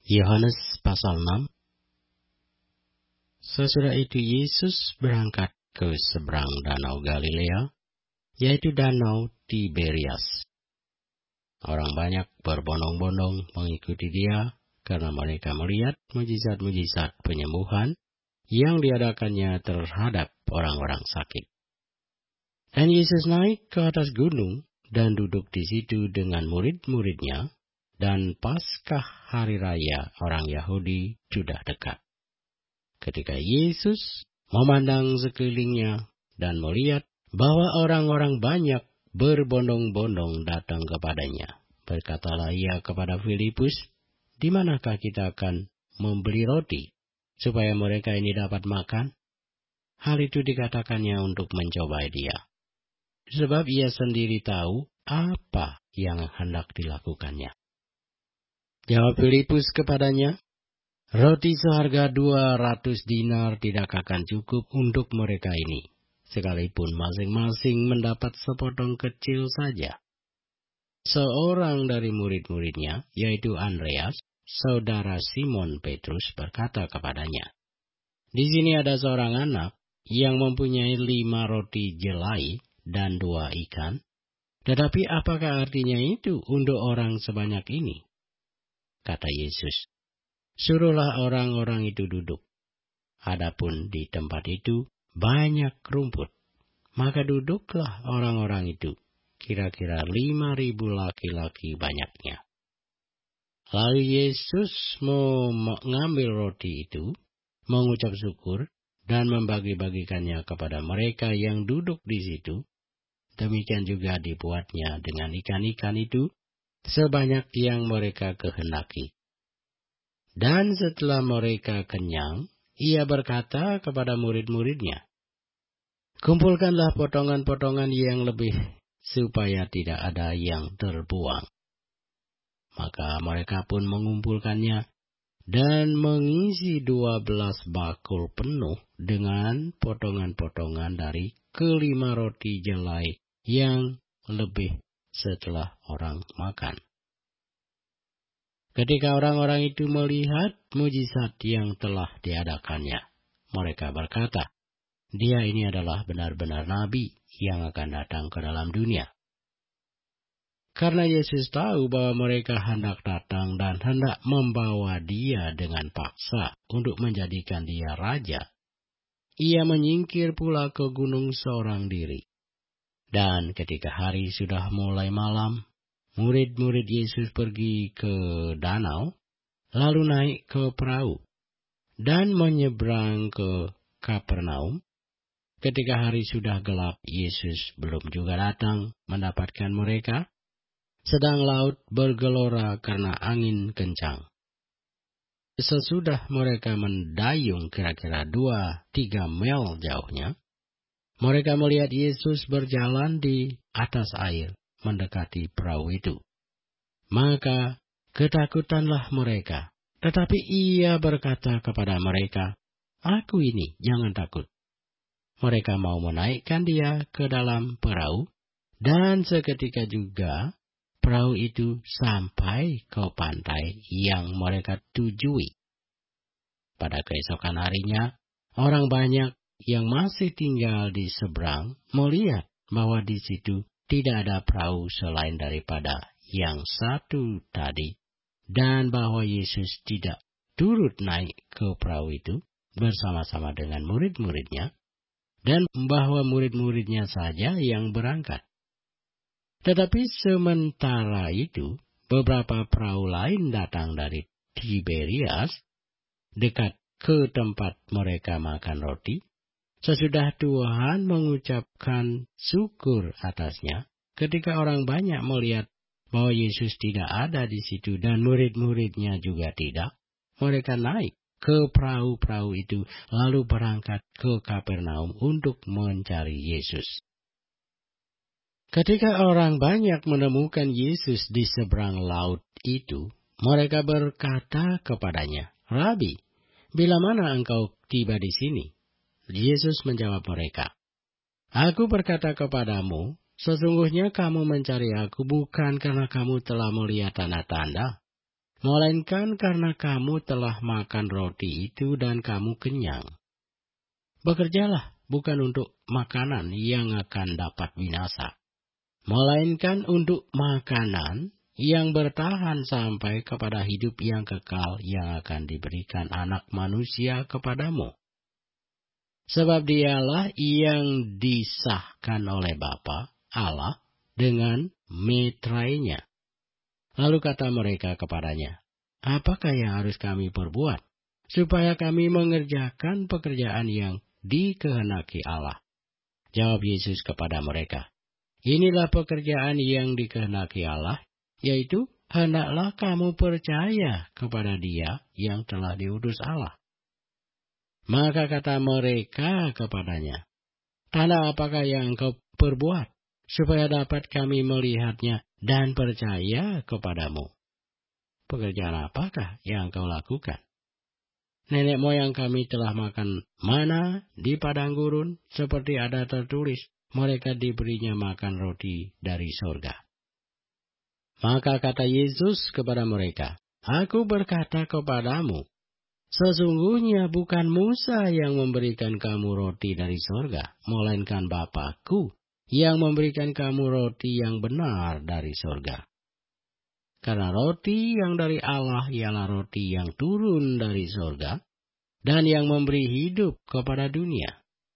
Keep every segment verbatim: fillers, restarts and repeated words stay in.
Yohanes pasal enam. Sesudah itu Yesus berangkat ke seberang danau Galilea, yaitu danau Tiberias. Orang banyak berbondong-bondong mengikuti dia karena mereka melihat mujizat-mujizat penyembuhan yang diadakannya terhadap orang-orang sakit. Dan Yesus naik ke atas gunung dan duduk di situ dengan murid-muridnya, dan Paskah hari raya orang Yahudi sudah dekat. Ketika Yesus memandang sekelilingnya dan melihat bahwa orang-orang banyak berbondong-bondong datang kepadanya, berkatalah ia kepada Filipus, "Di manakah kita akan membeli roti supaya mereka ini dapat makan?" Hal itu dikatakannya untuk mencobai dia, sebab ia sendiri tahu apa yang hendak dilakukannya. Jawab Filipus kepadanya, "Roti seharga dua ratus dinar tidak akan cukup untuk mereka ini, sekalipun masing-masing mendapat sepotong kecil saja." Seorang dari murid-muridnya, yaitu Andreas, saudara Simon Petrus, berkata kepadanya, "Di sini ada seorang anak yang mempunyai lima roti jelai dan dua ikan, tetapi apakah artinya itu untuk orang sebanyak ini?" Kata Yesus, "Suruhlah orang-orang itu duduk. Adapun di tempat itu banyak rumput, maka duduklah orang-orang itu, kira-kira lima ribu laki-laki banyaknya." Lalu Yesus mengambil roti itu, mengucap syukur, dan membagi-bagikannya kepada mereka yang duduk di situ. Demikian juga dibuatnya dengan ikan-ikan itu, sebanyak yang mereka kehendaki. Dan setelah mereka kenyang, ia berkata kepada murid-muridnya, "Kumpulkanlah potongan-potongan yang lebih, supaya tidak ada yang terbuang." Maka mereka pun mengumpulkannya, dan mengisi dua belas bakul penuh dengan potongan-potongan dari kelima roti jelai yang lebih setelah orang makan. Ketika orang-orang itu melihat mujizat yang telah diadakannya, mereka berkata, "Dia ini adalah benar-benar nabi yang akan datang ke dalam dunia." Karena Yesus tahu bahwa mereka hendak datang dan hendak membawa dia dengan paksa untuk menjadikan dia raja, ia menyingkir pula ke gunung seorang diri. Dan ketika hari sudah mulai malam, murid-murid Yesus pergi ke danau, lalu naik ke perahu, dan menyeberang ke Kapernaum. Ketika hari sudah gelap, Yesus belum juga datang mendapatkan mereka, sedang laut bergelora karena angin kencang. Sesudah mereka mendayung kira-kira dua tiga mil jauhnya, mereka melihat Yesus berjalan di atas air mendekati perahu itu. Maka ketakutanlah mereka. Tetapi ia berkata kepada mereka, "Aku ini, jangan takut." Mereka mau menaikkan dia ke dalam perahu, dan seketika juga perahu itu sampai ke pantai yang mereka tujui. Pada keesokan harinya, orang banyak yang masih tinggal di seberang melihat bahwa di situ tidak ada perahu selain daripada yang satu tadi, dan bahwa Yesus tidak turut naik ke perahu itu bersama-sama dengan murid-muridnya, dan bahwa murid-muridnya saja yang berangkat. Tetapi sementara itu, beberapa perahu lain datang dari Tiberias, dekat ke tempat mereka makan roti. Sesudah Tuhan mengucapkan syukur atasnya, ketika orang banyak melihat bahwa Yesus tidak ada di situ dan murid-muridnya juga tidak, mereka naik ke perahu-perahu itu lalu berangkat ke Kapernaum untuk mencari Yesus. Ketika orang banyak menemukan Yesus di seberang laut itu, mereka berkata kepadanya, "Rabi, bila mana engkau tiba di sini?" Yesus menjawab mereka, "Aku berkata kepadamu, sesungguhnya kamu mencari aku bukan karena kamu telah melihat tanda-tanda, melainkan karena kamu telah makan roti itu dan kamu kenyang. Bekerjalah bukan untuk makanan yang akan dapat binasa, melainkan untuk makanan yang bertahan sampai kepada hidup yang kekal yang akan diberikan Anak Manusia kepadamu. Sebab dialah yang disahkan oleh Bapa Allah dengan meterainya. Lalu kata mereka kepadanya, apakah yang harus kami perbuat, supaya kami mengerjakan pekerjaan yang dikehendaki Allah? Jawab Yesus kepada mereka, inilah pekerjaan yang dikehendaki Allah, yaitu hendaklah kamu percaya kepada Dia yang telah diutus Allah. Maka kata mereka kepadanya, tanda apakah yang engkau perbuat, supaya dapat kami melihatnya dan percaya kepadamu? Pekerjaan apakah yang engkau lakukan? Nenek moyang kami telah makan mana di padang gurun, seperti ada tertulis, mereka diberinya makan roti dari sorga. Maka kata Yesus kepada mereka, aku berkata kepadamu, sesungguhnya bukan Musa yang memberikan kamu roti dari sorga, melainkan Bapa-Ku yang memberikan kamu roti yang benar dari sorga. Karena roti yang dari Allah ialah roti yang turun dari sorga, dan yang memberi hidup kepada dunia.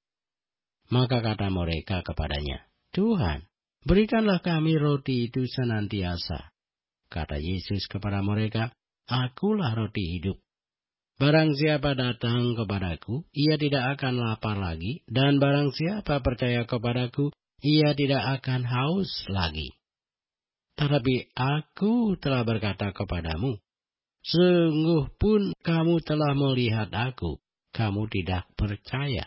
Maka kata mereka kepadanya, Tuhan, berikanlah kami roti itu senantiasa. Kata Yesus kepada mereka, akulah roti hidup. Barang siapa datang kepadaku, ia tidak akan lapar lagi, dan barang siapa percaya kepadaku, ia tidak akan haus lagi. Tetapi aku telah berkata kepadamu, sungguh pun kamu telah melihat aku, kamu tidak percaya.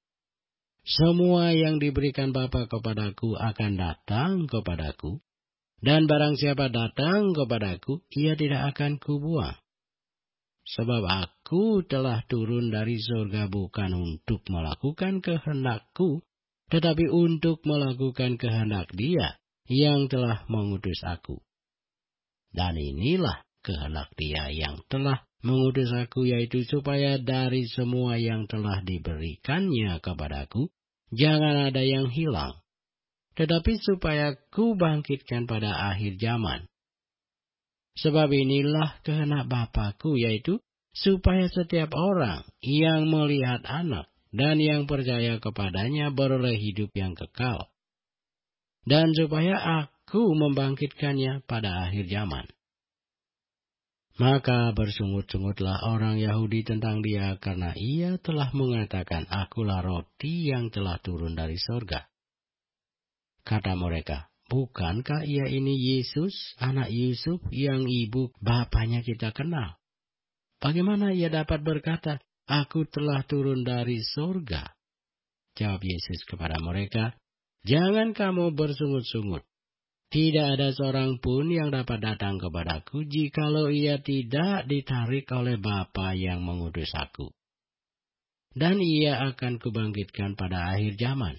Semua yang diberikan Bapa kepadaku akan datang kepadaku, dan barang siapa datang kepadaku, ia tidak akan kubuang. Sebab aku telah turun dari surga bukan untuk melakukan kehendakku, tetapi untuk melakukan kehendak Dia yang telah mengutus aku. Dan inilah kehendak Dia yang telah mengutus aku, yaitu supaya dari semua yang telah diberikannya kepadaku, jangan ada yang hilang, tetapi supaya ku bangkitkan pada akhir zaman. Sebab inilah kehendak Bapa-Ku, yaitu supaya setiap orang yang melihat Anak dan yang percaya kepadanya beroleh hidup yang kekal. Dan supaya aku membangkitkannya pada akhir zaman. Maka bersungut-sungutlah orang Yahudi tentang Dia, karena Ia telah mengatakan, akulah roti yang telah turun dari sorga. Kata mereka, bukankah Ia ini Yesus, anak Yusuf, yang ibu bapanya kita kenal? Bagaimana Ia dapat berkata, aku telah turun dari sorga? Jawab Yesus kepada mereka, jangan kamu bersungut-sungut. Tidak ada seorang pun yang dapat datang kepadaku, jikalau ia tidak ditarik oleh Bapa yang mengutus aku. Dan ia akan kubangkitkan pada akhir zaman.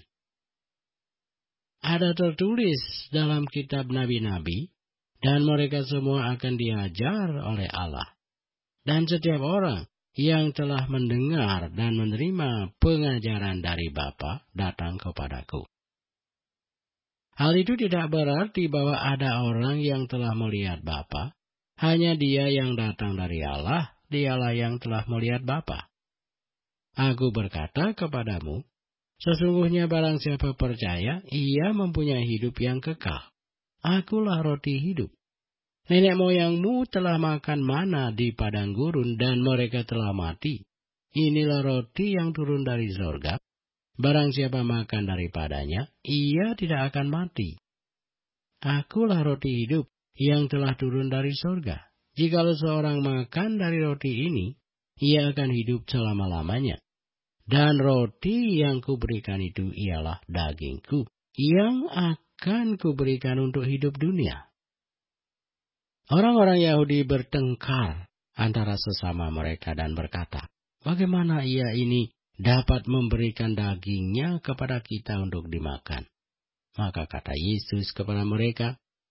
Ada tertulis dalam kitab nabi-nabi, dan mereka semua akan diajar oleh Allah. Dan setiap orang yang telah mendengar dan menerima pengajaran dari Bapa datang kepadaku. Hal itu tidak berarti bahwa ada orang yang telah melihat Bapa, hanya Dia yang datang dari Allah, Dialah yang telah melihat Bapa. Aku berkata kepadamu, sesungguhnya barang siapa percaya, ia mempunyai hidup yang kekal. Akulah roti hidup. Nenek moyangmu telah makan mana di padang gurun, dan mereka telah mati. Inilah roti yang turun dari sorga. Barang siapa makan daripadanya, ia tidak akan mati. Akulah roti hidup yang telah turun dari sorga. Jikalau seorang makan dari roti ini, ia akan hidup selama-lamanya. Dan roti yang kuberikan itu ialah dagingku, yang akan kuberikan untuk hidup dunia. Orang-orang Yahudi bertengkar antara sesama mereka dan berkata, bagaimana ia ini dapat memberikan dagingnya kepada kita untuk dimakan? Maka kata Yesus kepada mereka,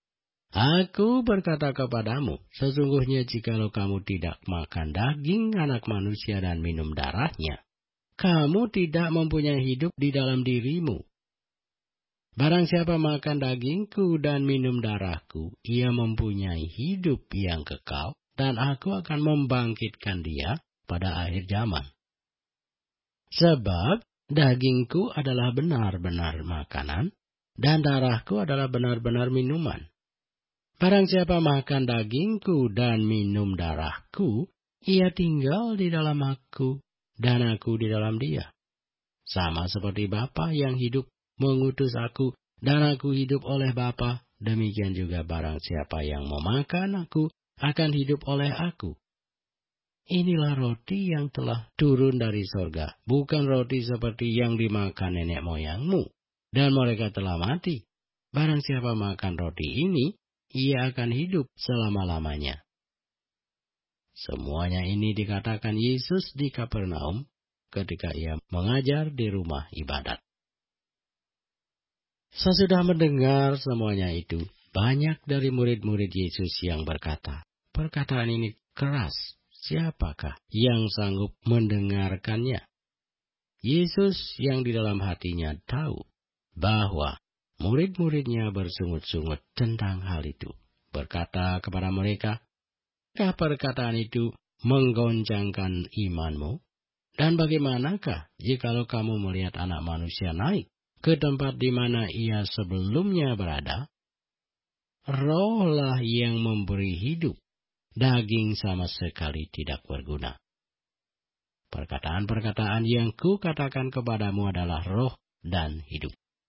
Aku berkata kepadamu, sesungguhnya jikalau kamu tidak makan daging anak manusia dan minum darahnya, kamu tidak mempunyai hidup di dalam dirimu. Barang siapa makan dagingku dan minum darahku, ia mempunyai hidup yang kekal, dan aku akan membangkitkan dia pada akhir zaman. Sebab dagingku adalah benar-benar makanan, dan darahku adalah benar-benar minuman. Barang siapa makan dagingku dan minum darahku, ia tinggal di dalam aku, dan aku di dalam dia. Sama seperti Bapa yang hidup mengutus aku, dan aku hidup oleh Bapa, demikian juga barang siapa yang memakan aku, akan hidup oleh aku. Inilah roti yang telah turun dari sorga, bukan roti seperti yang dimakan nenek moyangmu, dan mereka telah mati. Barang siapa makan roti ini, ia akan hidup selama-lamanya. Semuanya ini dikatakan Yesus di Kapernaum ketika ia mengajar di rumah ibadat. Sesudah mendengar semuanya itu, banyak dari murid-murid Yesus yang berkata, perkataan ini keras, siapakah yang sanggup mendengarkannya? Yesus yang di dalam hatinya tahu bahwa murid-muridnya bersungut-sungut tentang hal itu, berkata kepada mereka, apakah perkataan itu menggoncangkan imanmu? Dan bagaimanakah jikalau kamu melihat Anak Manusia naik ke tempat di mana ia sebelumnya berada? Rohlah yang memberi hidup, daging sama sekali tidak berguna. Perkataan-perkataan yang kukatakan kepadamu adalah roh dan hidup.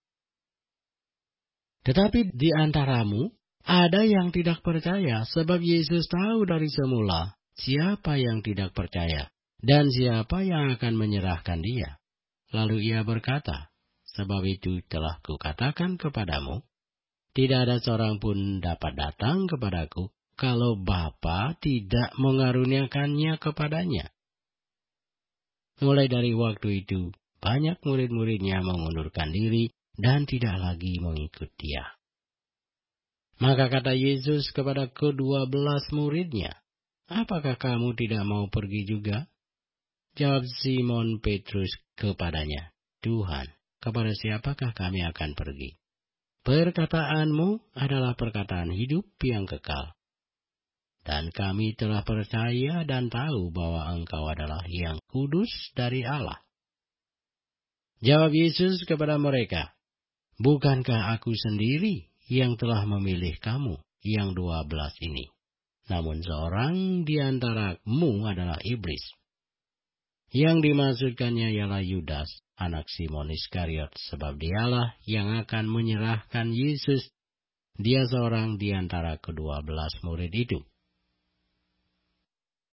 Tetapi di antaramu ada yang tidak percaya, sebab Yesus tahu dari semula siapa yang tidak percaya dan siapa yang akan menyerahkan dia. Lalu ia berkata, sebab itu telah kukatakan kepadamu, tidak ada seorang pun dapat datang kepadaku kalau Bapa tidak mengaruniakannya kepadanya. Mulai dari waktu itu, banyak murid-muridnya mengundurkan diri dan tidak lagi mengikut dia. Maka kata Yesus kepada kedua belas muridnya, apakah kamu tidak mau pergi juga? Jawab Simon Petrus kepadanya, Tuhan, kepada siapakah kami akan pergi? Perkataanmu adalah perkataan hidup yang kekal. Dan kami telah percaya dan tahu bahwa Engkau adalah yang kudus dari Allah. Jawab Yesus kepada mereka, bukankah aku sendiri yang telah memilih kamu, yang dua belas ini? Namun seorang di antaramu adalah iblis. Yang dimaksudkannya ialah Yudas, anak Simon Iskariot, sebab dialah yang akan menyerahkan Yesus. Dia seorang di antara kedua belas murid itu.